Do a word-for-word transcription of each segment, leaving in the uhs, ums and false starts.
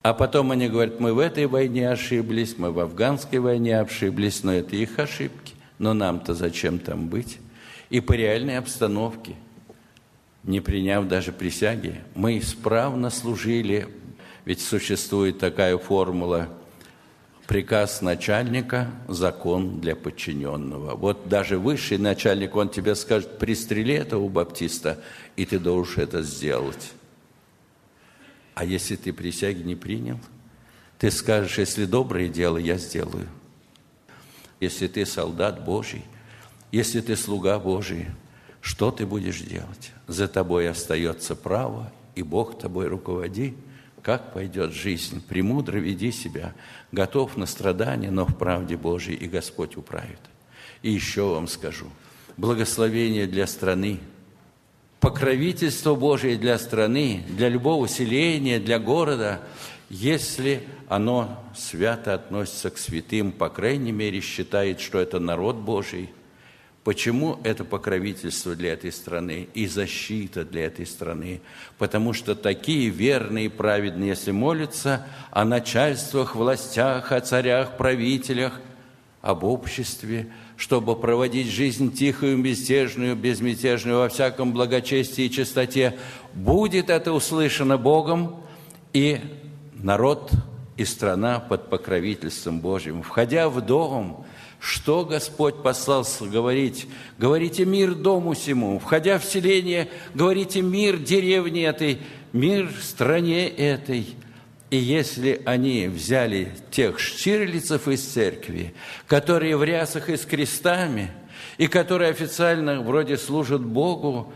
А потом они говорят, мы в этой войне ошиблись, мы в афганской войне ошиблись, но это их ошибки. Но нам-то зачем там быть? И по реальной обстановке, не приняв даже присяги, мы исправно служили. Ведь существует такая формула: приказ начальника – закон для подчиненного. Вот даже высший начальник, он тебе скажет: пристрели этого баптиста, и ты должен это сделать. А если ты присяги не принял, ты скажешь: если доброе дело, я сделаю. Если ты солдат Божий, если ты слуга Божий, что ты будешь делать? За тобой остается право, и Бог тобой руководи. Как пойдет жизнь, премудро веди себя, готов на страдания, но в правде Божией, и Господь управит. И еще вам скажу: благословение для страны, покровительство Божие для страны, для любого селения, для города, если оно свято относится к святым, по крайней мере, считает, что это народ Божий. Почему это покровительство для этой страны и защита для этой страны? Потому что такие верные и праведные, если молятся о начальствах, властях, о царях, правителях, об обществе, чтобы проводить жизнь тихую, мятежную, безмятежную, во всяком благочестии и чистоте, будет это услышано Богом, и народ и страна под покровительством Божьим. Входя в дом, что Господь послал говорить? Говорите мир дому сему. Входя в селение, говорите мир деревне этой, мир стране этой. И если они взяли тех штирлицев из церкви, которые в рясах и с крестами, и которые официально вроде служат Богу,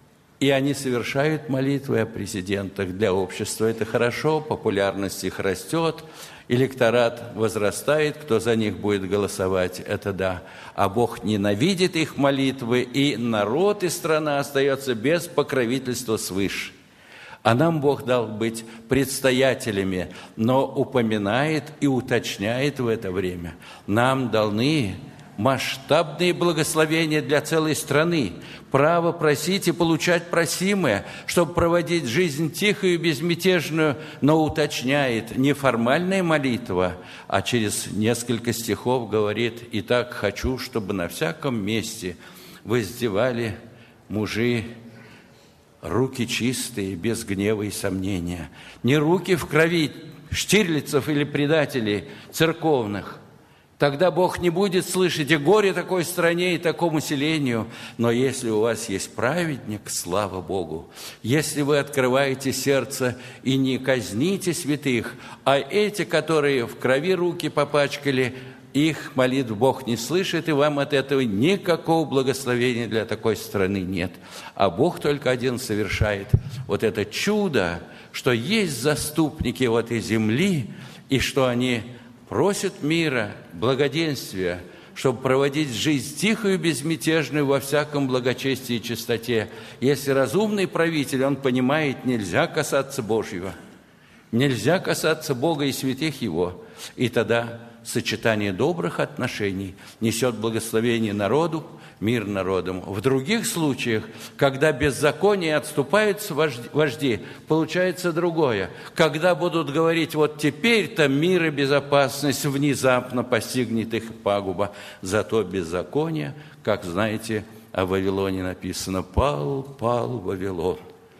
и они совершают молитвы о президентах для общества, это хорошо, популярность их растет, электорат возрастает, кто за них будет голосовать, это да. А Бог ненавидит их молитвы, и народ и страна остается без покровительства свыше. А нам Бог дал быть предстоятелями, но упоминает и уточняет в это время: нам даны масштабные благословения для целой страны, право просить и получать просимое, чтобы проводить жизнь тихую и безмятежную, но уточняет: не формальная молитва, а через несколько стихов говорит: «Итак, хочу, чтобы на всяком месте воздевали мужи руки чистые, без гнева и сомнения». Не руки в крови штирлицев или предателей церковных. Тогда Бог не будет слышать и горе такой стране и такому селению. Но если у вас есть праведник, слава Богу, если вы открываете сердце и не казните святых, а эти, которые в крови руки попачкали, их молитв Бог не слышит, и вам от этого никакого благословения для такой страны нет. А Бог только один совершает вот это чудо, что есть заступники в этой земли, и что они просят мира, благоденствия, чтобы проводить жизнь тихую и безмятежную во всяком благочестии и чистоте. Если разумный правитель, он понимает, нельзя касаться Божьего, нельзя касаться Бога и святых Его, и тогда сочетание добрых отношений несет благословение народу, мир народам. В других случаях, когда беззаконие отступаются вожди, получается другое. Когда будут говорить: вот теперь-то мир и безопасность, внезапно постигнет их пагуба. Зато беззаконие, как знаете, о Вавилоне написано: пал, пал Вавилон.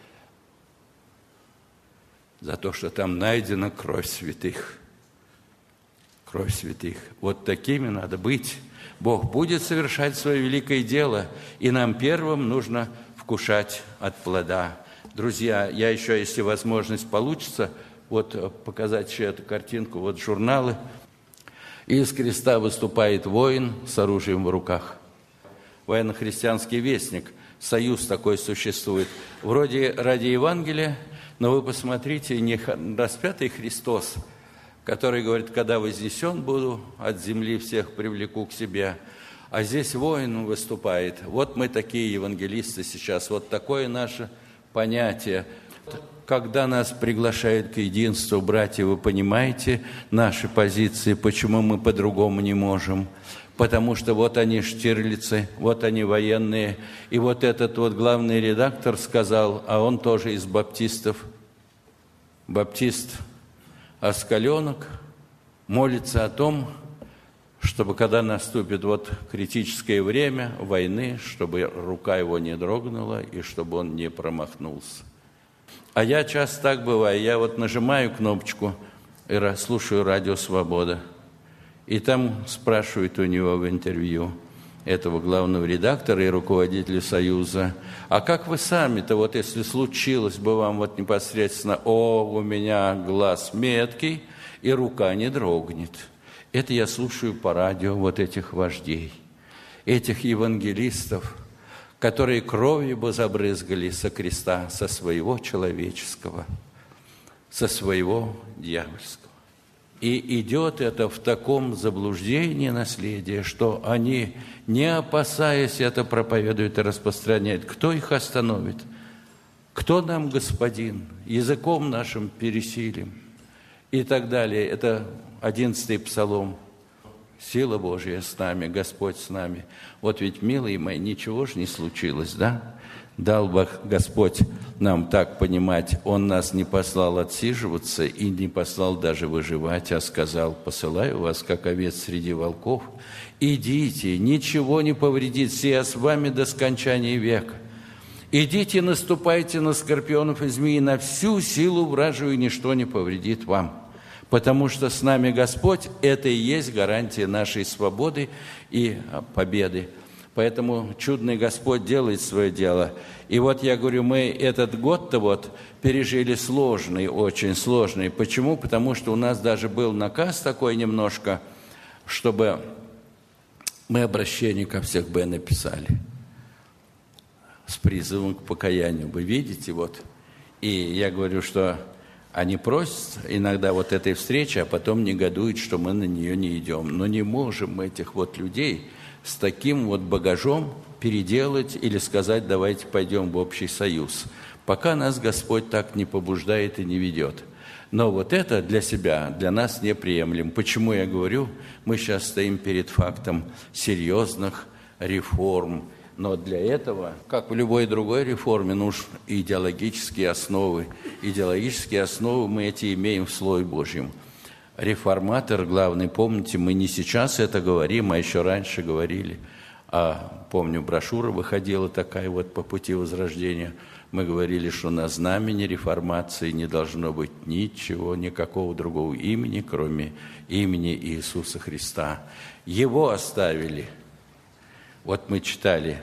За то, что там найдена кровь святых. Кровь святых. Вот такими надо быть. Бог будет совершать свое великое дело, и нам первым нужно вкушать от плода. Друзья, я еще, если возможность получится, вот показать еще эту картинку, вот журналы. Из креста выступает воин с оружием в руках. Военно-христианский вестник, союз такой существует. Вроде ради Евангелия, но вы посмотрите, не распятый Христос, который говорит: когда вознесен буду, от земли всех привлеку к себе. А здесь воин выступает. Вот мы такие евангелисты сейчас, вот такое наше понятие. Когда нас приглашают к единству, братья, вы понимаете наши позиции, почему мы по-другому не можем? Потому что вот они штирлицы, вот они военные, и вот этот вот главный редактор сказал, а он тоже из баптистов, баптист, Оскаленок молится о том, чтобы когда наступит вот критическое время войны, чтобы рука его не дрогнула и чтобы он не промахнулся. А я часто так бываю, я вот нажимаю кнопочку и слушаю «Радио Свобода», и там спрашивают у него в интервью этого главного редактора и руководителя Союза: а как вы сами-то, вот если случилось бы вам вот непосредственно, о, у меня глаз меткий и рука не дрогнет. Это я слушаю по радио вот этих вождей, этих евангелистов, которые кровью бы забрызгали со креста, со своего человеческого, со своего дьявольского. И идет это в таком заблуждении наследия, что они, не опасаясь, это проповедуют и распространяют. Кто их остановит? Кто нам господин? Языком нашим пересилим. И так далее. Это одиннадцатый псалом. Сила Божья с нами, Господь с нами. Вот ведь, милые мои, ничего же не случилось, да? Дал бы Господь нам так понимать, Он нас не послал отсиживаться и не послал даже выживать, а сказал: посылаю вас, как овец среди волков. Идите, ничего не повредит, сия с вами до скончания века. Идите, наступайте на скорпионов и змеи, на всю силу вражию, ничто не повредит вам. Потому что с нами Господь, это и есть гарантия нашей свободы и победы. Поэтому чудный Господь делает свое дело. И вот я говорю, мы этот год-то вот пережили сложный, очень сложный. Почему? Потому что у нас даже был наказ такой немножко, чтобы мы обращение ко всех Б написали с призывом к покаянию. Вы видите, вот. И я говорю, что они просят иногда вот этой встречи, а потом негодуют, что мы на нее не идем. Но не можем мы этих вот людей с таким вот багажом переделать или сказать: давайте пойдем в общий союз, пока нас Господь так не побуждает и не ведет. Но вот это для себя, для нас неприемлемо. Почему я говорю, мы сейчас стоим перед фактом серьезных реформ. Но для этого, как в любой другой реформе, нужны идеологические основы. Идеологические основы мы эти имеем в Слове Божьем. Реформатор главный, помните, мы не сейчас это говорим, а еще раньше говорили. А помню, брошюра выходила такая вот по пути возрождения. Мы говорили, что на знамени реформации не должно быть ничего, никакого другого имени, кроме имени Иисуса Христа. Его оставили. Вот мы читали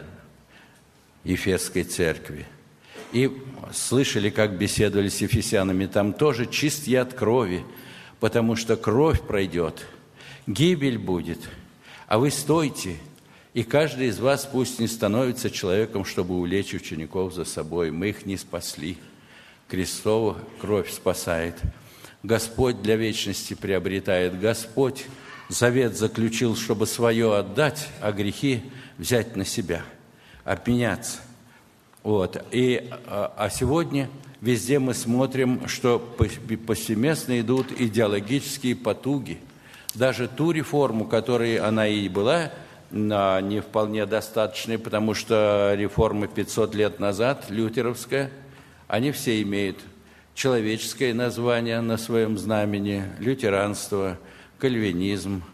Ефесской церкви и слышали, как беседовали с ефесянами. Там тоже чист я от крови, потому что кровь пройдет, гибель будет, а вы стойте, и каждый из вас пусть не становится человеком, чтобы увлечь учеников за собой. Мы их не спасли. Крестова кровь спасает. Господь для вечности приобретает. Господь завет заключил, чтобы свое отдать, а грехи взять на себя, обменяться. Вот. И, а сегодня везде мы смотрим, что повсеместно идут идеологические потуги. Даже ту реформу, которая она и была, не вполне достаточной, потому что реформа пятьсот лет назад, лютеровская, они все имеют человеческое название на своем знамени: лютеранство, кальвинизм,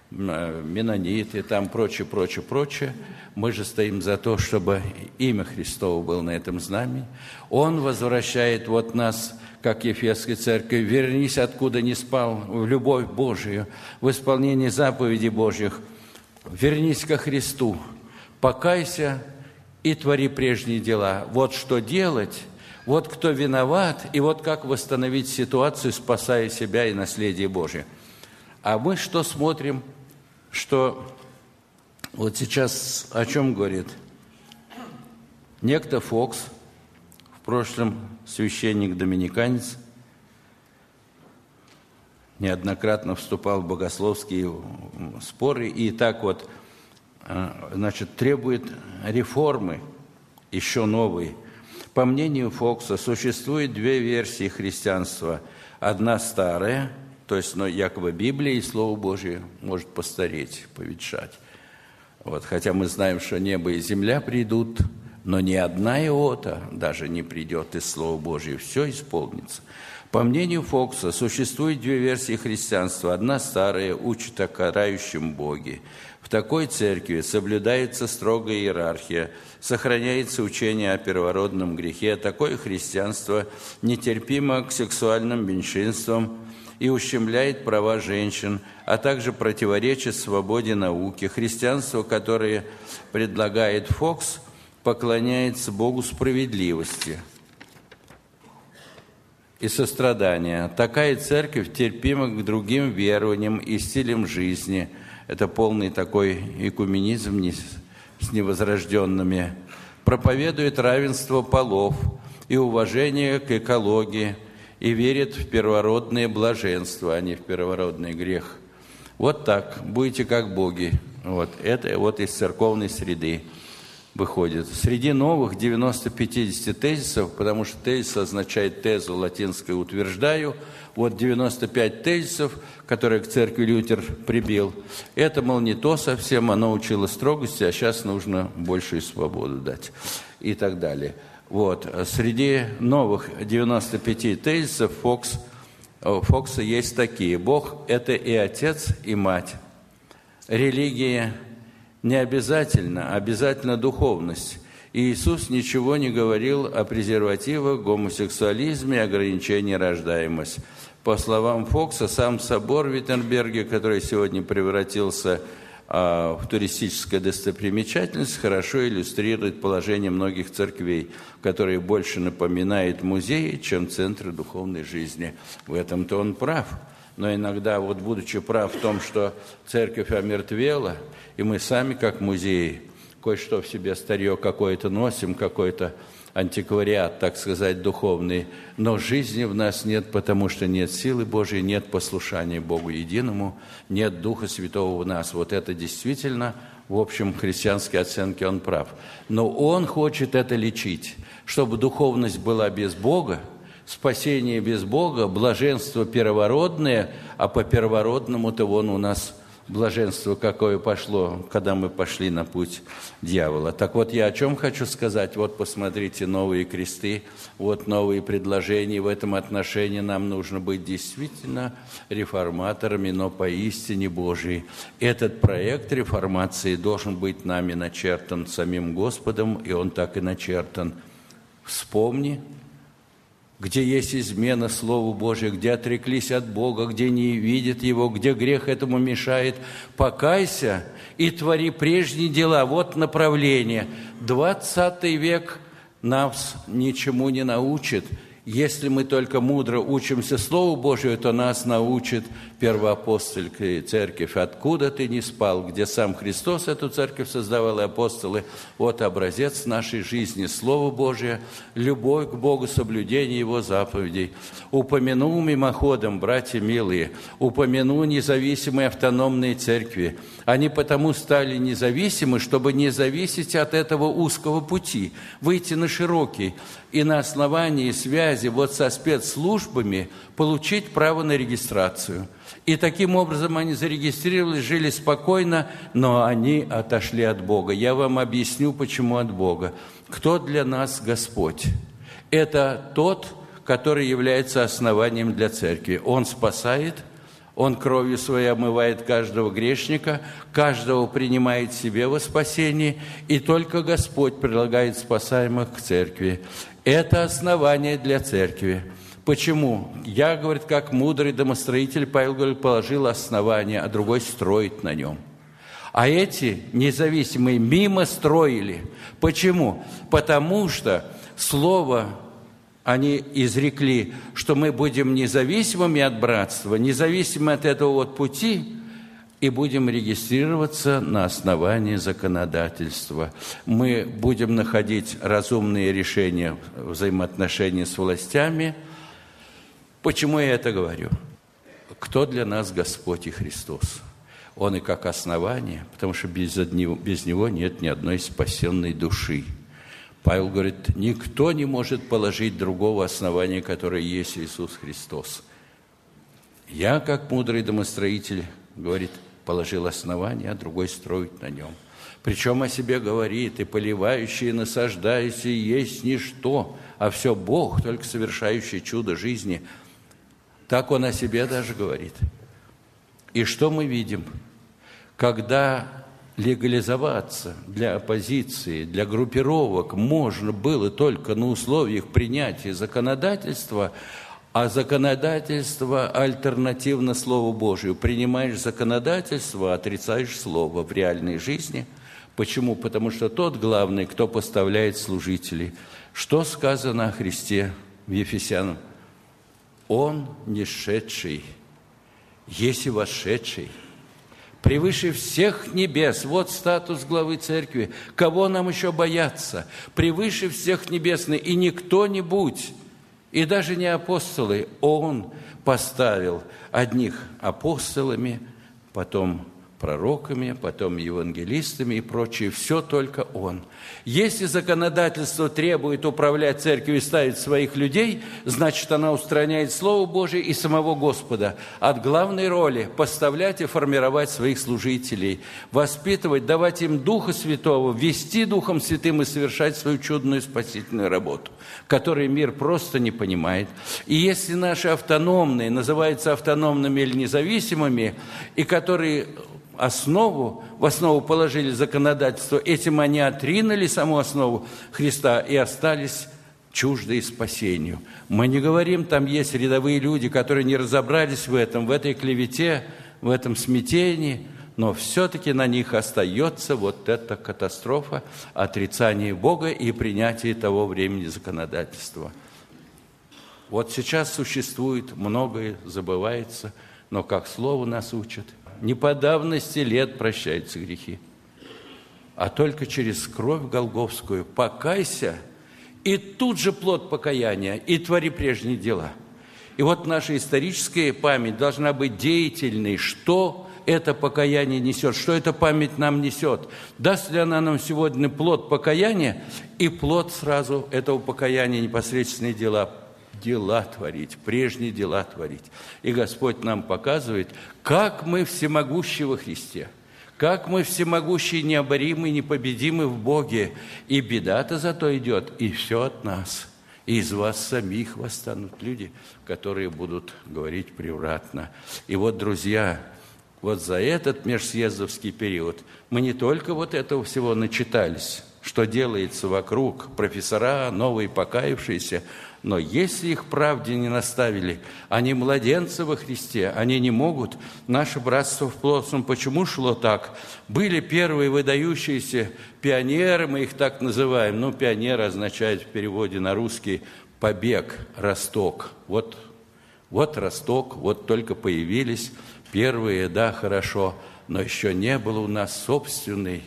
менониты, там прочее, прочее, прочее. Мы же стоим за то, чтобы имя Христово было на этом знамени. Он возвращает вот нас, как Ефесской церкви: вернись, откуда не спал, в любовь Божию, в исполнение заповедей Божьих. Вернись ко Христу, покайся и твори прежние дела. Вот что делать, вот кто виноват, и вот как восстановить ситуацию, спасая себя и наследие Божие. А мы что смотрим, что вот сейчас о чем говорит некто Фокс, в прошлом священник-доминиканец, неоднократно вступал в богословские споры и так вот, значит, требует реформы, еще новой. По мнению Фокса, существует две версии христианства. Одна старая, то есть, ну, якобы Библия и Слово Божие может постареть, поветшать. Вот, хотя мы знаем, что небо и земля придут, но ни одна иота даже не придет из Слова Божьего, все исполнится. По мнению Фокса, существует две версии христианства. Одна старая учит о карающем Боге. В такой церкви соблюдается строгая иерархия, сохраняется учение о первородном грехе. Такое христианство нетерпимо к сексуальным меньшинствам и ущемляет права женщин, а также противоречит свободе науки. Христианство, которое предлагает Фокс, поклоняется Богу справедливости и сострадания. Такая церковь терпима к другим верованиям и стилям жизни. Это полный такой экуменизм с невозрожденными. Проповедует равенство полов и уважение к экологии, и верит в первородное блаженство, а не в первородный грех. Вот так, будете как боги. Вот. Это вот из церковной среды выходит. Среди новых девяносто-пятьдесят тезисов, потому что тезис означает тезу, латинское «утверждаю», вот девяносто пять тезисов, которые к церкви Лютер прибил. Это, мол, не то совсем, оно учило строгости, а сейчас нужно большую свободу дать и так далее. Вот. Среди новых девяноста пяти тезисов Фокс, Фокса есть такие. Бог – это и отец, и мать. Религия не обязательно, обязательно духовность. И Иисус ничего не говорил о презервативах, гомосексуализме, ограничении рождаемости. По словам Фокса, сам собор в Виттенберге, который сегодня превратился а, в туристическую достопримечательность, хорошо иллюстрирует положение многих церквей, которые больше напоминают музеи, чем центры духовной жизни. В этом-то он прав. Но иногда, вот будучи прав в том, что церковь омертвела, и мы сами, как музеи, кое-что в себе старье какое-то носим, какой-то антиквариат, так сказать, духовный, но жизни в нас нет, потому что нет силы Божией, нет послушания Богу единому, нет Духа Святого в нас. Вот это действительно, в общем, христианской оценке он прав. Но он хочет это лечить, чтобы духовность была без Бога, спасение без Бога, блаженство первородное, а по первородному-то вон у нас блаженство какое пошло, когда мы пошли на путь дьявола. Так вот, я о чем хочу сказать. Вот посмотрите, новые кресты, вот новые предложения. В этом отношении нам нужно быть действительно реформаторами, но поистине Божией. Этот проект реформации должен быть нами начертан самим Господом, и он так и начертан. Вспомни, где есть измена Слову Божию, где отреклись от Бога, где не видят Его, где грех этому мешает. Покайся и твори прежние дела. Вот направление. Двадцатый век нас ничему не научит. Если мы только мудро учимся Слову Божию, то нас научит первоапостольская церковь. Откуда ты не спал, где сам Христос эту церковь создавал, и апостолы. Вот образец нашей жизни, Слово Божие, любовь к Богу, соблюдение Его заповедей. Упомяну мимоходом, братья милые, упомяну независимые автономные церкви. Они потому стали независимы, чтобы не зависеть от этого узкого пути, выйти на широкий и на основании связи вот со спецслужбами получить право на регистрацию. И таким образом они зарегистрировались, жили спокойно, но они отошли от Бога. Я вам объясню, почему от Бога. Кто для нас Господь? Это тот, который является основанием для церкви. Он спасает, Он кровью Своей омывает каждого грешника, каждого принимает себе во спасение, и только Господь предлагает спасаемых к церкви. Это основание для церкви. Почему? Я, говорит, как мудрый домостроитель, Павел говорит, положил основание, а другой строит на нем. А эти независимые мимо строили. Почему? Потому что слово они изрекли, что мы будем независимыми от братства, независимы от этого вот пути, и будем регистрироваться на основании законодательства. Мы будем находить разумные решения взаимоотношений с властями. Почему я это говорю? Кто для нас Господь и Христос? Он и как основание, потому что без него, без него нет ни одной спасенной души. Павел говорит, никто не может положить другого основания, которое есть Иисус Христос. Я, как мудрый домостроитель, говорит, положил основание, а другой строит на нем. Причем о себе говорит: «И поливающий, и насаждающий есть ничто, а все Бог, только совершающий чудо жизни». Так он о себе даже говорит. И что мы видим? Когда легализоваться для оппозиции, для группировок можно было только на условиях принятия законодательства, а законодательство альтернативно Слову Божию. Принимаешь законодательство, отрицаешь Слово в реальной жизни. Почему? Потому что тот главный, кто поставляет служителей. Что сказано о Христе в Ефесянам? Он не шедший, есть и вошедший, превыше всех небес. Вот статус главы церкви. Кого нам еще бояться? Превыше всех небесный. И не кто-нибудь, и даже не апостолы. Он поставил одних апостолами, потом пророками, потом евангелистами и прочее. Все только Он. Если законодательство требует управлять церковью и ставить своих людей, значит, она устраняет Слово Божие и самого Господа от главной роли поставлять и формировать своих служителей, воспитывать, давать им Духа Святого, вести Духом Святым и совершать свою чудную спасительную работу, которую мир просто не понимает. И если наши автономные называются автономными или независимыми, и которые основу, в основу положили законодательство, этим они отринули саму основу Христа и остались чуждые спасению. Мы не говорим, там есть рядовые люди, которые не разобрались в этом, в этой клевете, в этом смятении, но все-таки на них остается вот эта катастрофа отрицания Бога и принятия того времени законодательства. Вот сейчас существует, многое забывается, но как Слово нас учит, не по давности лет прощаются грехи, а только через кровь голгофскую. Покайся, и тут же плод покаяния, и твори прежние дела. И вот наша историческая память должна быть деятельной. Что это покаяние несет? Что эта память нам несет? Даст ли она нам сегодня плод покаяния и плод сразу этого покаяния, непосредственные дела? Дела творить, прежние дела творить. И Господь нам показывает, как мы всемогущи во Христе, как мы всемогущие, необоримые, непобедимы в Боге. И беда-то зато идет, и все от нас. И из вас самих восстанут люди, которые будут говорить превратно. И вот, друзья, вот за этот межсъездовский период мы не только вот этого всего начитались, что делается вокруг, профессора, новые покаявшиеся, но если их правде не наставили, они младенцы во Христе, они не могут. Наше братство в Плотском почему шло так? Были первые выдающиеся пионеры, мы их так называем. Ну, пионер означает в переводе на русский побег, росток. Вот, вот росток, вот только появились первые, да, хорошо, но еще не было у нас собственной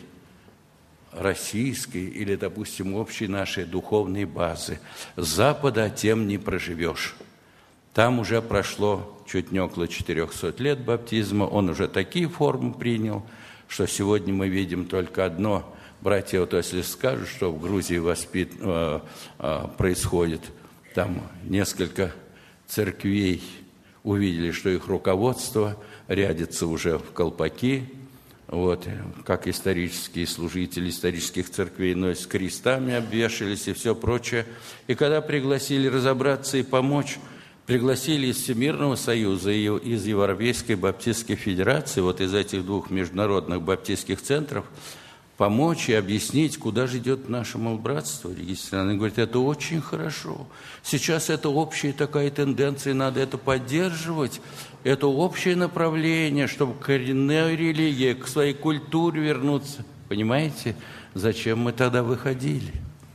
российской или, допустим, общей нашей духовной базы. С Запада тем не проживешь. Там уже прошло чуть не около четырехсот лет баптизма, он уже такие формы принял, что сегодня мы видим только одно. Братья, вот если скажут, что в Грузии воспит... э, э, происходит, там несколько церквей увидели, что их руководство рядится уже в колпаки, вот, как исторические служители исторических церквей, но с крестами обвешались и все прочее. И когда пригласили разобраться и помочь, пригласили из Всемирного Союза и из Европейской Баптистской Федерации, вот из этих двух международных баптистских центров, помочь и объяснить, куда же идет наше молбратство регистрированное. Они говорят, это очень хорошо. Сейчас это общая такая тенденция, надо это поддерживать. Это общее направление, чтобы к коренной религии, к своей культуре вернуться. Понимаете, зачем мы тогда выходили?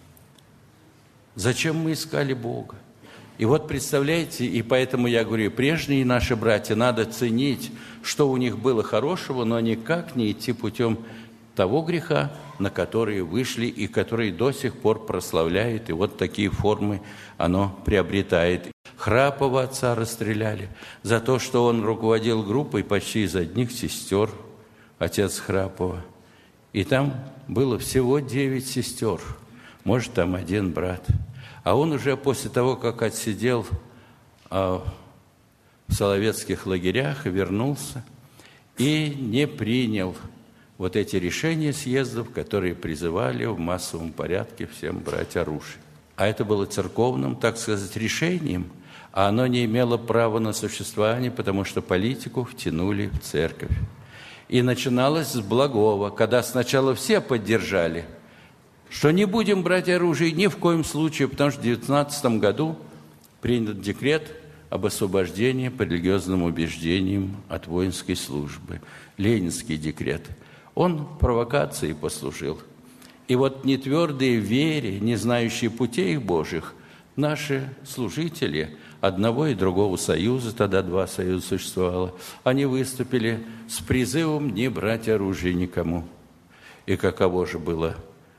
Зачем мы искали Бога? И вот представляете, и поэтому я говорю, прежние наши братья, надо ценить, что у них было хорошего, но никак не идти путем того греха, на которые вышли и которые до сих пор прославляют. И вот такие формы оно приобретает. Храпова отца расстреляли за то, что он руководил группой почти из одних сестер, отец Храпова. И там было всего девять сестер, может, там один брат. А он уже после того, как отсидел а, в соловецких лагерях, вернулся и не принял вот эти решения съездов, которые призывали в массовом порядке всем брать оружие. А это было церковным, так сказать, решением, а оно не имело права на существование, потому что политику втянули в церковь. И начиналось с благого, когда сначала все поддержали, что не будем брать оружие ни в коем случае, потому что в девятнадцатом году принят декрет об освобождении по религиозным убеждениям от воинской службы. Ленинский декрет. Он провокацией послужил. И вот нетвердые в вере, не знающие путей Божьих, наши служители одного и другого союза, тогда два союза существовало, они выступили с призывом не брать оружие никому. И каково же было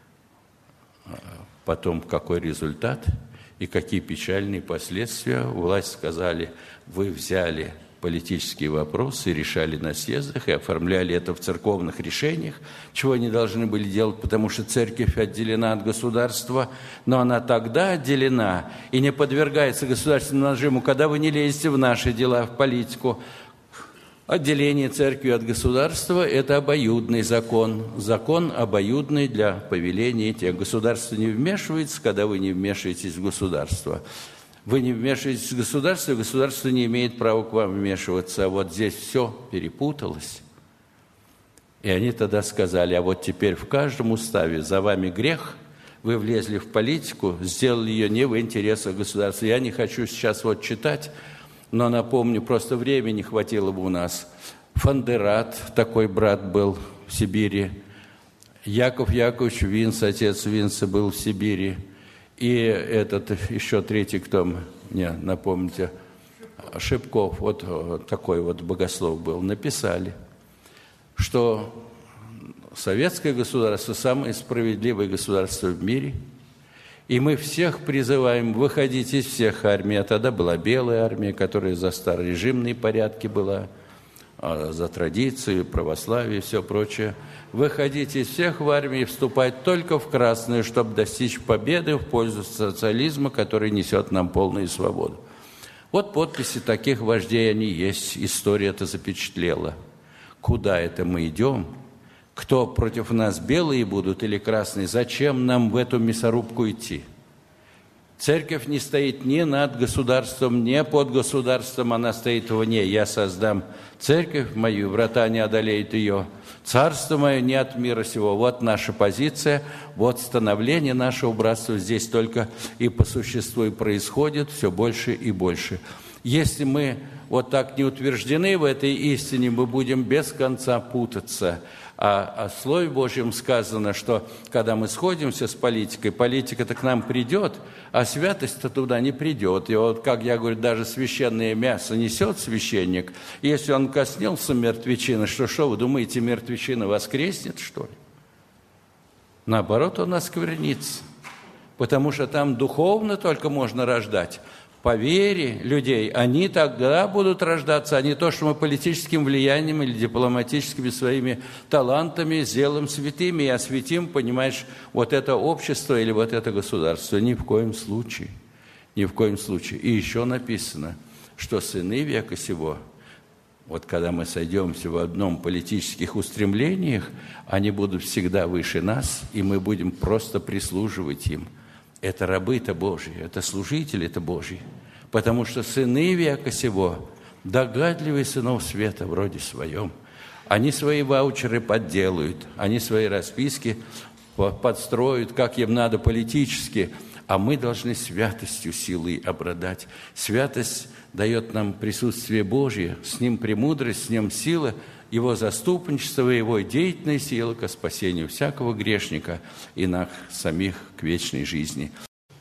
потом, какой результат и какие печальные последствия. Власть сказали, вы взяли политические вопросы, решали на съездах и оформляли это в церковных решениях, чего они должны были делать, потому что церковь отделена от государства, но она тогда отделена и не подвергается государственному нажиму, когда вы не лезете в наши дела, в политику. Отделение церкви от государства – это обоюдный закон. Закон обоюдный для повеления тех. Государство не вмешивается, когда вы не вмешиваетесь в государство. Вы не вмешиваетесь в государство, государство не имеет права к вам вмешиваться. А вот здесь все перепуталось. И они тогда сказали, а вот теперь в каждом уставе за вами грех, вы влезли в политику, сделали ее не в интересах государства. Я не хочу сейчас вот читать, но напомню, просто времени хватило бы у нас. Фандерат, такой брат был в Сибири. Яков Яковлевич Винц, отец Винца, был в Сибири. И этот еще третий, кто мне, напомните, Шипков, вот такой вот богослов был, написали, что советское государство самое справедливое государство в мире, и мы всех призываем выходить из всех армий. А тогда была белая армия, которая за старорежимные порядки была, за традиции, православие и все прочее. Выходить из всех в армии и вступать только в красную, чтобы достичь победы в пользу социализма, который несет нам полную свободу. Вот подписи таких вождей они есть. История это запечатлела. Куда это мы идем? Кто против нас, белые будут или красные? Зачем нам в эту мясорубку идти? Церковь не стоит ни над государством, ни под государством, она стоит вне. Я создам церковь мою, врата не одолеют ее. Царство мое не от мира сего. Вот наша позиция, вот становление нашего братства здесь только и по существу и происходит все больше и больше. Если мы вот так не утверждены в этой истине, мы будем без конца путаться. А о Слове Божьем сказано, что когда мы сходимся с политикой, политика-то к нам придет, а святость-то туда не придет. И вот, как я говорю, даже священное мясо несет священник. Если он коснется мертвечины, что, что вы думаете, мертвечина воскреснет, что ли? Наоборот, он осквернится, потому что там духовно только можно рождать. По вере людей, они тогда будут рождаться, а не то, что мы политическим влиянием или дипломатическими своими талантами сделаем святыми и осветим, понимаешь, вот это общество или вот это государство. Ни в коем случае, ни в коем случае. И еще написано, что сыны века сего, вот когда мы сойдемся в одном политических устремлениях, они будут всегда выше нас, и мы будем просто прислуживать им. Это рабы-то Божьи, это служители-то Божьи. Потому что сыны века сего, догадливые сынов света вроде своем, они свои ваучеры подделают, они свои расписки подстроят, как им надо политически, а мы должны святостью силой обладать. Святость дает нам присутствие Божье, с ним премудрость, с ним сила, его заступничество, его деятельная сила ко спасению всякого грешника и нас самих к вечной жизни.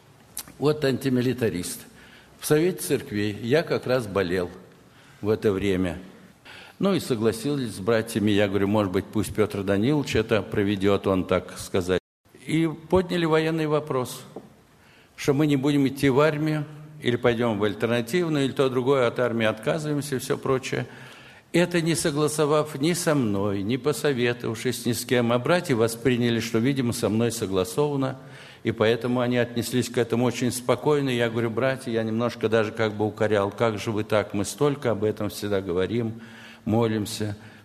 Вот антимилитарист. В Совете Церквей я как раз болел в это время. Ну и согласились с братьями. Я говорю, может быть, пусть Петр Данилович это проведет, он так сказать. И подняли военный вопрос, что мы не будем идти в армию, или пойдем в альтернативную, или то другое, от армии отказываемся и все прочее. Это не согласовав ни со мной, ни посоветовавшись ни с кем, а братья восприняли, что, видимо, со мной согласовано, и поэтому они отнеслись к этому очень спокойно. Я говорю, братья, я немножко даже как бы укорял, как же вы так, мы столько об этом всегда говорим, молимся,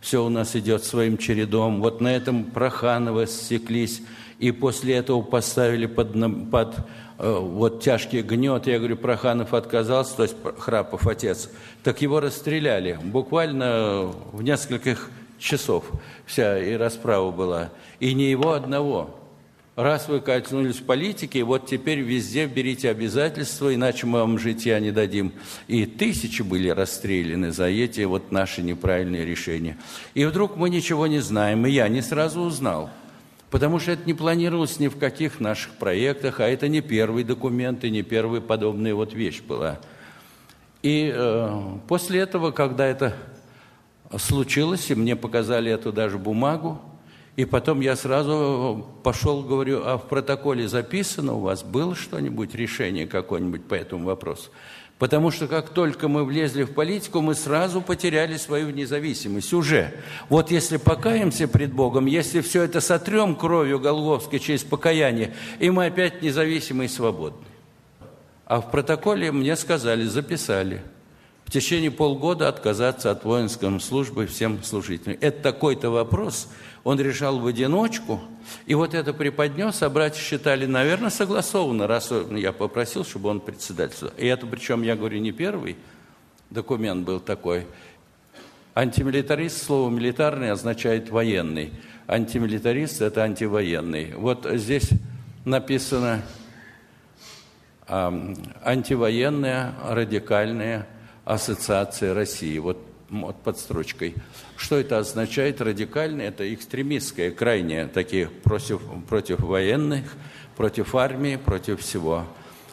все у нас идет своим чередом. Вот на этом Проханова ссеклись, и после этого поставили под, под э, вот тяжкий гнет. Я говорю, Проханов отказался, то есть Храпов отец, так его расстреляли. Буквально в нескольких часов вся и расправа была. И не его одного. Раз вы качнулись в политике, вот теперь везде берите обязательства, иначе мы вам житья не дадим. И тысячи были расстреляны за эти вот наши неправильные решения. И вдруг мы ничего не знаем, и я не сразу узнал. Потому что это не планировалось ни в каких наших проектах, а это не первый документ и не первая подобная вот вещь была. И э, после этого, когда это случилось, и мне показали эту даже бумагу, и потом я сразу пошел, говорю, а в протоколе записано у вас, было что-нибудь, решение какое-нибудь по этому вопросу? Потому что как только мы влезли в политику, мы сразу потеряли свою независимость уже. Вот если покаемся пред Богом, если все это сотрем кровью Голгофской через покаяние, и мы опять независимы и свободны. А в протоколе мне сказали, записали, в течение полгода отказаться от воинской службы всем служителям. Это такой-то вопрос, он решал в одиночку, и вот это преподнес, а братья считали, наверное, согласованно, раз я попросил, чтобы он председательствовал. И это, причем, я говорю, не первый документ был такой. Антимилитарист, слово «милитарный» означает «военный». Антимилитарист – это антивоенный. Вот здесь написано а, «антивоенная, радикальная ассоциация России». Вот, вот под строчкой. Что это означает? Радикальное – это экстремистское, крайнее, такие против, против военных, против армии, против всего.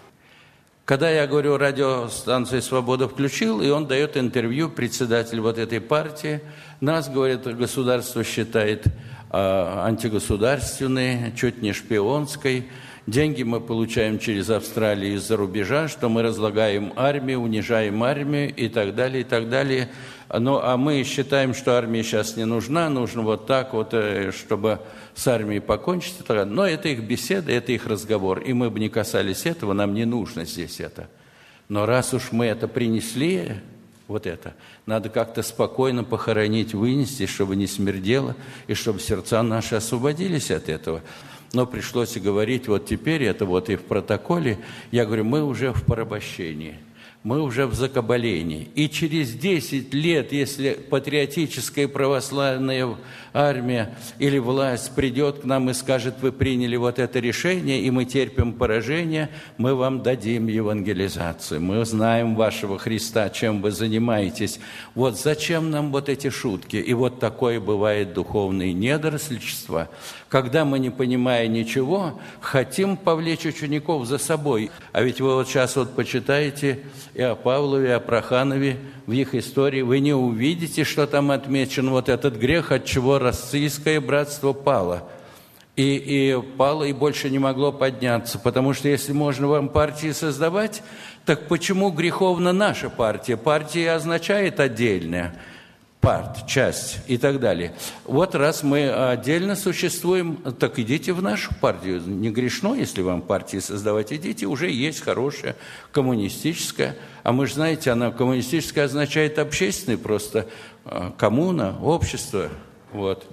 Когда я говорю, радиостанцию «Свобода» включил, и он дает интервью, председатель вот этой партии, нас, говорит, государство считает э, антигосударственной, чуть не шпионской. Деньги мы получаем через Австралию из-за рубежа, что мы разлагаем армию, унижаем армию и так далее, и так далее. Ну, а мы считаем, что армия сейчас не нужна, нужно вот так вот, чтобы с армией покончить. Но это их беседа, это их разговор. И мы бы не касались этого, нам не нужно здесь это. Но раз уж мы это принесли, вот это, надо как-то спокойно похоронить, вынести, чтобы не смердело, и чтобы сердца наши освободились от этого. Но пришлось и говорить, вот теперь это вот и в протоколе, я говорю, мы уже в порабощении. Мы уже в закабалении. И через десять лет, если патриотическая православная армия или власть придет к нам и скажет, вы приняли вот это решение, и мы терпим поражение, мы вам дадим евангелизацию. Мы знаем вашего Христа, чем вы занимаетесь. Вот зачем нам вот эти шутки? И вот такое бывает духовное недоросличество, когда мы, не понимая ничего, хотим повлечь учеников за собой. А ведь вы вот сейчас вот почитаете и о Павлове, и о Проханове в их истории, вы не увидите, что там отмечен вот этот грех, от чего российское братство пало. И, и пало, и больше не могло подняться. Потому что если можно вам партии создавать, так почему греховна наша партия? Партия означает отдельная. Парт, часть и так далее. Вот раз мы отдельно существуем, так идите в нашу партию. Не грешно, если вам партии создавать, идите, уже есть хорошая коммунистическая. А мы же, знаете, она коммунистическая означает общественный, просто коммуна, общество. Вот.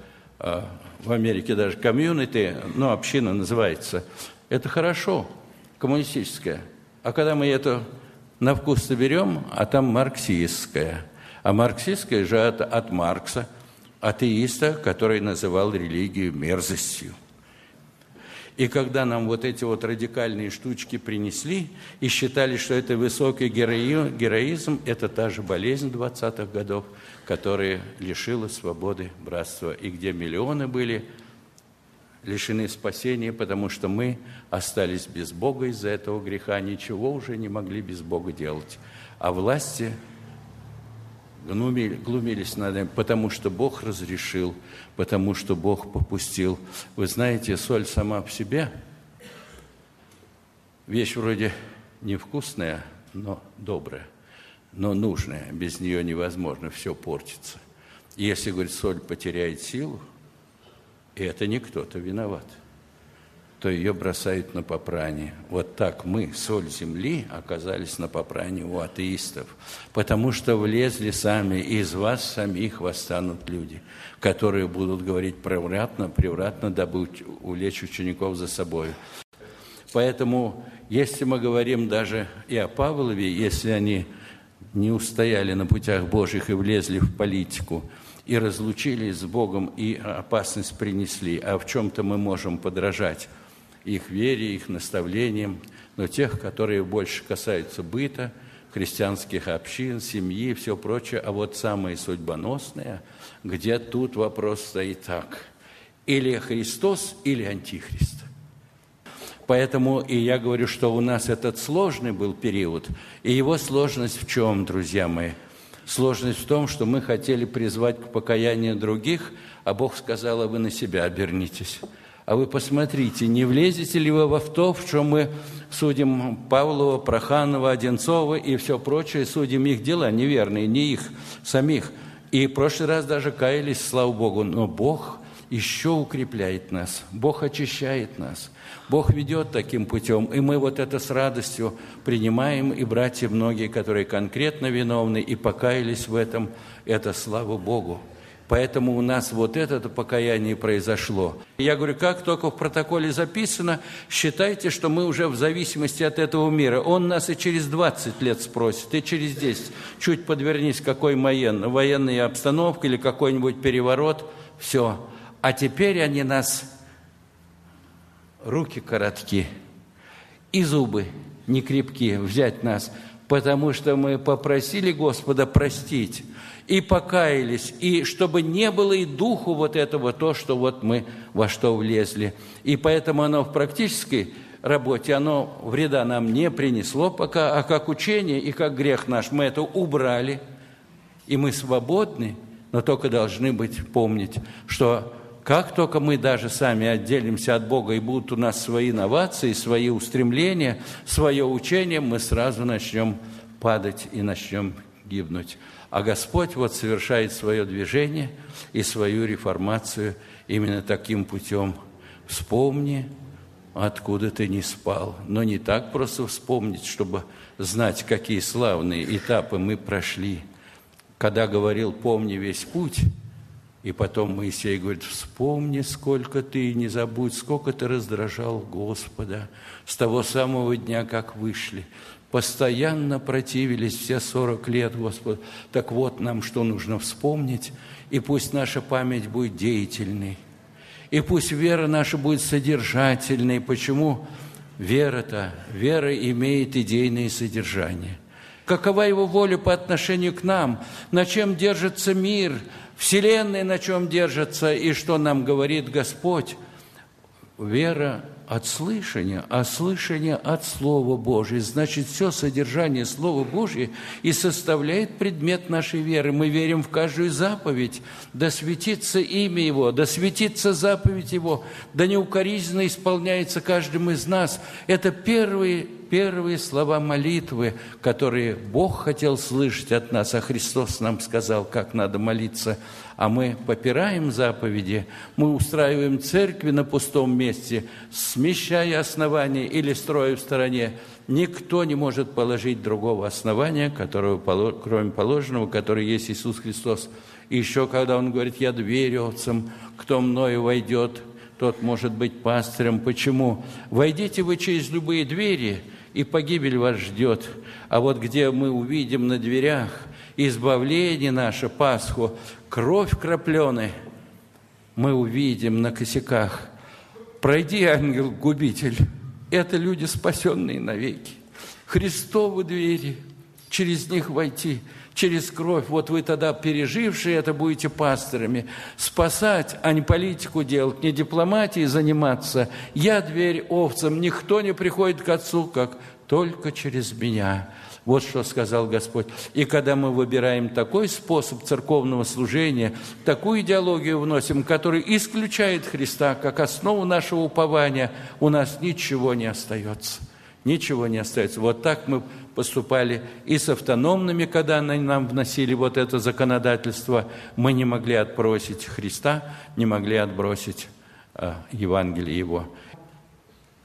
В Америке даже комьюнити, ну, община называется. Это хорошо, коммунистическая. А когда мы это на вкус берем, а там марксистская. А марксистская же от, от Маркса, атеиста, который называл религию мерзостью. И когда нам вот эти вот радикальные штучки принесли и считали, что это высокий герои, героизм, это та же болезнь двадцатых годов, которая лишила свободы братства, и где миллионы были лишены спасения, потому что мы остались без Бога из-за этого греха, ничего уже не могли без Бога делать. А власти глумились над нами, потому что Бог разрешил, потому что Бог попустил. Вы знаете, соль сама по себе вещь вроде невкусная, но добрая, но нужная. Без нее невозможно, все портится. Если, говорит, соль потеряет силу, и это не кто-то виноват. то ее бросают на попрание. Вот так мы, соль земли, оказались на попрании у атеистов, потому что влезли сами, и из вас самих восстанут люди, которые будут говорить превратно, превратно, дабы увлечь учеников за собой. Поэтому, если мы говорим даже и о Павлове, если они не устояли на путях Божьих и влезли в политику, и разлучились с Богом, и опасность принесли, а в чем-то мы можем подражать их вере, их наставлениям, но тех, которые больше касаются быта, христианских общин, семьи и все прочее, а вот самые судьбоносные, где тут вопрос стоит так: или Христос, или Антихрист. Поэтому и я говорю, что у нас этот сложный был период, и его сложность в чем, друзья мои? Сложность в том, что мы хотели призвать к покаянию других, а Бог сказал: а вы на себя обернитесь. А вы посмотрите, не влезете ли вы в то, в чем мы судим Павлова, Проханова, Одинцова и все прочее, судим их дела неверные, не их самих. И в прошлый раз даже каялись, слава Богу, но Бог еще укрепляет нас, Бог очищает нас, Бог ведет таким путем, и мы вот это с радостью принимаем, и братья многие, которые конкретно виновны и покаялись в этом, это слава Богу. Поэтому у нас вот это покаяние произошло. Я говорю, как только в протоколе записано, считайте, что мы уже в зависимости от этого мира. Он нас и через двадцать лет спросит, и через десять. Чуть подвернись, какой военный, военная обстановка или какой-нибудь переворот, все. А теперь они нас, руки коротки, и зубы не крепки взять нас, потому что мы попросили Господа простить, и покаялись, и чтобы не было и духу вот этого, то, что вот мы во что влезли. И поэтому оно в практической работе, оно вреда нам не принесло пока, а как учение и как грех наш мы это убрали, и мы свободны, но только должны быть, помнить, что как только мы даже сами отделимся от Бога, и будут у нас свои инновации, свои устремления, свое учение, мы сразу начнем падать и начнем гибнуть. А Господь вот совершает свое движение и свою реформацию именно таким путем. Вспомни, откуда ты не спал. Но не так просто вспомнить, чтобы знать, какие славные этапы мы прошли. Когда говорил «помни весь путь», и потом Моисей говорит: вспомни, сколько ты, не забудь, сколько ты раздражал Господа с того самого дня, как вышли. Постоянно противились все сорок лет, Господу. Так вот, нам что нужно вспомнить, и пусть наша память будет деятельной, и пусть вера наша будет содержательной. Почему? Вера-то, вера имеет идейное содержание. Какова его воля по отношению к нам? На чем держится мир? Вселенная на чем держится? И что нам говорит Господь? Вера от слышания, а слышание от Слова Божия. Значит, все содержание Слова Божия и составляет предмет нашей веры. Мы верим в каждую заповедь. Да светится имя Его, да светится заповедь Его, да неукоризненно исполняется каждым из нас. Это первые, первые слова молитвы, которые Бог хотел слышать от нас, а Христос нам сказал, как надо молиться. А мы попираем заповеди, мы устраиваем церкви на пустом месте, смещая основания или строя в стороне. Никто не может положить другого основания, которого, кроме положенного, который есть Иисус Христос. И еще когда Он говорит: «Я дверь овцам, кто мною войдет, тот может быть пастырем». Почему? Войдите вы через любые двери, и погибель вас ждет. А вот где мы увидим на дверях избавление наше, Пасху, кровь крапленой, мы увидим на косяках. Пройди, ангел-губитель, это люди, спасенные навеки. Христовы двери, через них войти, через кровь. Вот вы тогда, пережившие это, будете пастырями. Спасать, а не политику делать, не дипломатией заниматься. Я дверь овцам, никто не приходит к Отцу, как только через меня. Вот что сказал Господь. И когда мы выбираем такой способ церковного служения, такую идеологию вносим, который исключает Христа как основу нашего упования, у нас ничего не остается. Ничего не остается. Вот так мы поступали и с автономными, когда они нам вносили вот это законодательство. Мы не могли отбросить Христа, не могли отбросить э, Евангелие Его.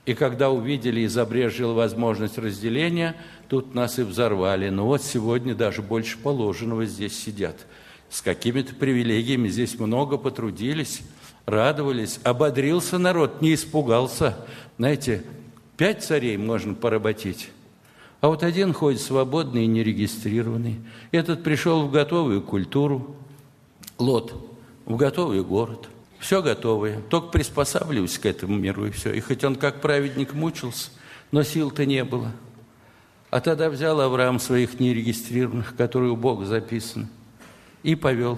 И когда увидели и забрежила возможность разделения, тут нас и взорвали. Но вот сегодня даже больше положенного здесь сидят. С какими-то привилегиями здесь много потрудились, радовались. Ободрился народ, не испугался. Знаете, пять царей можно поработить. А вот один ходит свободный и нерегистрированный. Этот пришел в готовую культуру, Лот, в готовый город. Все готовое, только приспосабливайся к этому миру, и все. И хоть он как праведник мучился, но сил-то не было. А тогда взял Авраам своих нерегистрированных, которые у Бога записаны, и повел,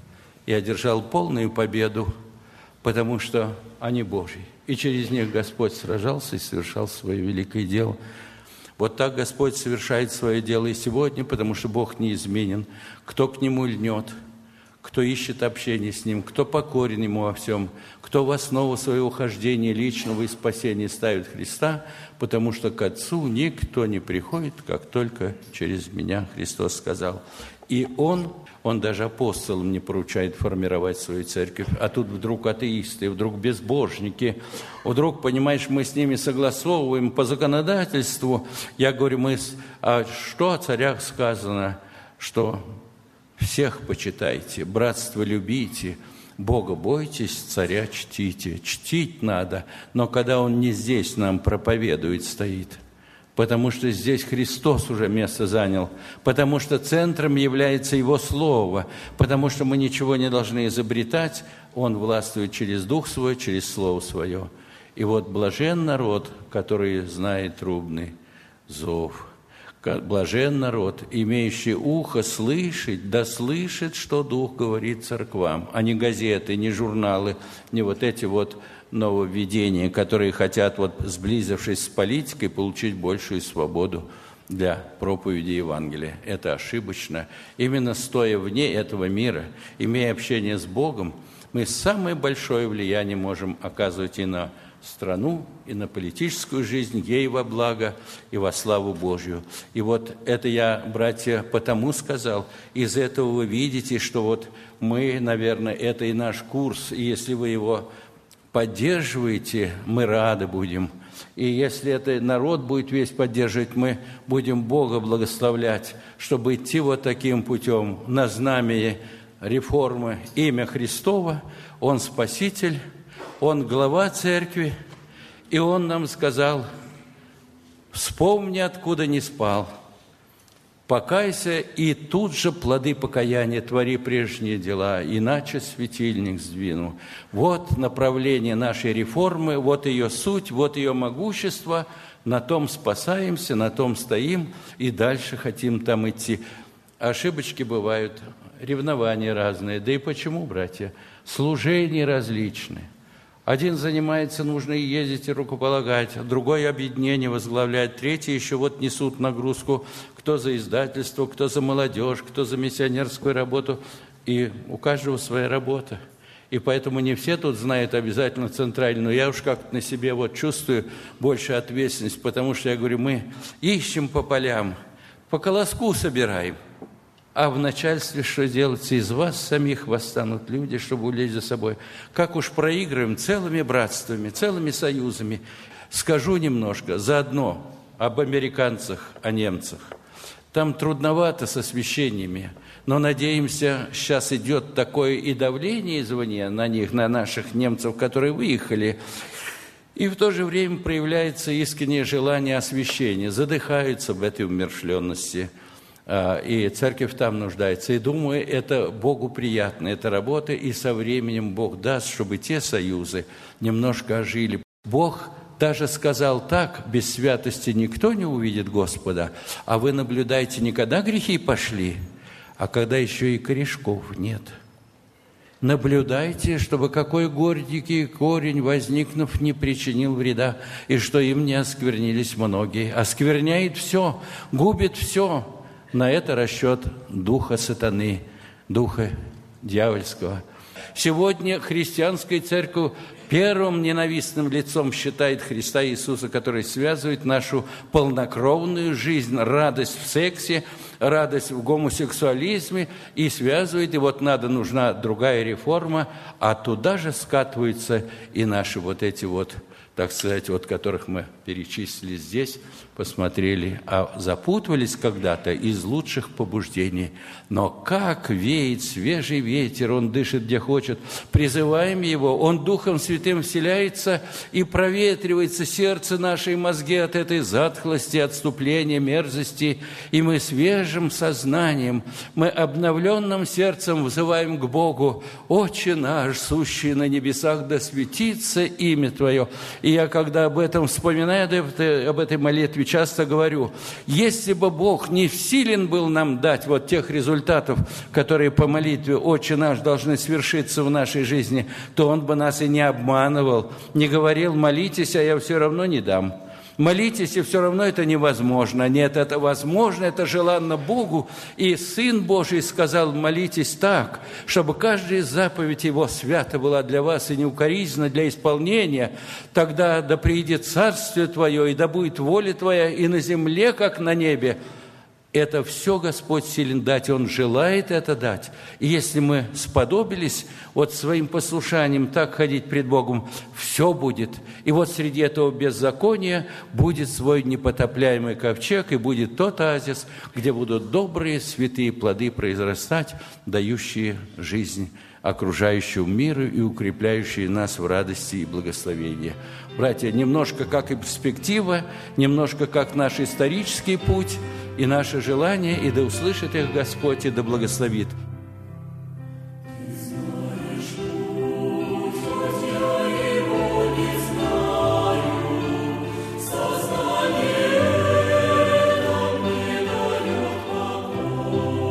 и одержал полную победу, потому что они Божьи. И через них Господь сражался и совершал свое великое дело. Вот так Господь совершает свое дело и сегодня, потому что Бог неизменен. Кто к Нему льнет, кто ищет общение с Ним, кто покорен Ему во всем, кто в основу своего хождения личного и спасения ставит Христа, потому что к Отцу никто не приходит, как только через меня, Христос сказал. И Он, Он даже апостолам не поручает формировать свою церковь, а тут вдруг атеисты, вдруг безбожники, вдруг, понимаешь, мы с ними согласовываем по законодательству. Я говорю, мы, а что о царях сказано, что всех почитайте, братство любите, Бога бойтесь, царя чтите. Чтить надо, но когда Он не здесь нам проповедует, стоит, потому что здесь Христос уже место занял, потому что центром является Его Слово, потому что мы ничего не должны изобретать, Он властвует через Дух Свой, через Слово Свое. И вот блажен народ, который знает трубный зов. Блажен народ, имеющий ухо слышать, да слышит, что Дух говорит церквам, а не газеты, не журналы, не вот эти вот нововведения, которые хотят, вот, сблизившись с политикой, получить большую свободу для проповеди Евангелия. Это ошибочно. Именно стоя вне этого мира, имея общение с Богом, мы самое большое влияние можем оказывать и на страну, и на политическую жизнь, ей во благо и во славу Божью. И вот это я, братья, потому сказал, из этого вы видите, что вот мы, наверное, это и наш курс, и если вы его поддерживаете, мы рады будем. И если это народ будет весь поддерживать, мы будем Бога благословлять, чтобы идти вот таким путем на знамя реформы имя Христово. Он Спаситель, Он глава церкви, и Он нам сказал, вспомни, откуда не спал, покайся, и тут же плоды покаяния твори прежние дела, иначе светильник сдвину. Вот направление нашей реформы, вот ее суть, вот ее могущество, на том спасаемся, на том стоим, и дальше хотим там идти. Ошибочки бывают, ревнования разные, да и почему, братья? Служения различные. Один занимается, нужно и ездить, и рукополагать, другой объединение возглавляет, третий еще вот несут нагрузку, кто за издательство, кто за молодежь, кто за миссионерскую работу, и у каждого своя работа. И поэтому не все тут знают обязательно центральную, но я уж как-то на себе вот чувствую большую ответственность, потому что я говорю, мы ищем по полям, по колоску собираем. А в начальстве что делается? Из вас самих восстанут люди, чтобы улечь за собой. Как уж проигрываем целыми братствами, целыми союзами. Скажу немножко заодно об американцах, о немцах. Там трудновато с освящениями, но, надеемся, сейчас идет такое и давление извне на них, на наших немцев, которые выехали. И в то же время проявляется искреннее желание освящения. Задыхаются в этой умерщвленности. И церковь там нуждается. И думаю, это Богу приятно, эта работа, и со временем Бог даст, чтобы те союзы немножко ожили. Бог даже сказал так, без святости никто не увидит Господа, а вы наблюдайте, не когда грехи пошли, а когда еще и корешков нет. Наблюдайте, чтобы какой гордикий корень, возникнув, не причинил вреда, и что им не осквернились многие. Оскверняет все, губит все. На это расчет духа сатаны, духа дьявольского. Сегодня христианская церковь первым ненавистным лицом считает Христа Иисуса, который связывает нашу полнокровную жизнь, радость в сексе, радость в гомосексуализме, и связывает, и вот надо, нужна другая реформа, а туда же скатываются и наши вот эти вот так сказать, вот которых мы перечислили здесь, посмотрели, а запутывались когда-то из лучших побуждений. Но как веет свежий ветер, он дышит где хочет, призываем его, он Духом Святым вселяется и проветривается сердце наше и мозги от этой затхлости, отступления, мерзости, и мы свежим сознанием, мы обновленным сердцем взываем к Богу: «Отче наш, сущий на небесах, да светится имя Твое». И я, когда об этом вспоминаю, об этой молитве, часто говорю: если бы Бог не всилен был нам дать вот тех результатов, которые по молитве «Отче наш» должны свершиться в нашей жизни, то Он бы нас и не обманывал, не говорил: молитесь, а я все равно не дам. Молитесь, и все равно это невозможно. Нет, это возможно, это желанно Богу. И Сын Божий сказал: молитесь так, чтобы каждая заповедь Его свята была для вас и неукоризненна для исполнения. Тогда да приидет Царствие Твое, и да будет воля Твоя и на земле, как на небе. Это все Господь силен дать, Он желает это дать. И если мы сподобились вот своим послушанием так ходить пред Богом, все будет. И вот среди этого беззакония будет свой непотопляемый ковчег, и будет тот оазис, где будут добрые, святые плоды произрастать, дающие жизнь окружающему миру и укрепляющие нас в радости и благословении. Братья, немножко как и перспектива, немножко как наш исторический путь и наше желание, и да услышит их Господь, и да благословит. Сознание нам не дает покоя.